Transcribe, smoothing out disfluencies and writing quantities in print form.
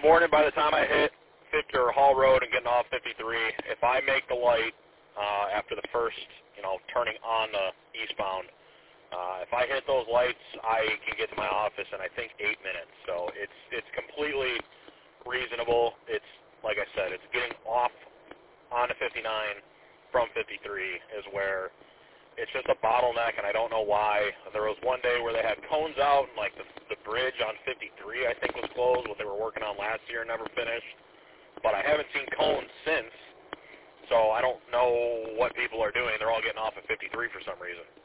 morning, by the time I hit 50 or Hall Road and getting off 53, if I make the light after the first, turning on the eastbound, if I hit those lights, I can get to my office in, I think, 8 minutes. So it's completely reasonable. It's, like I said, it's getting off onto 59 from 53 is where it's just a bottleneck, and I don't know why. There was one day where they had cones out, and, the bridge on 53, I think, was closed, what they were working on last year and never finished. But I haven't seen cones since, so I don't know what people are doing. They're all getting off at 53 for some reason.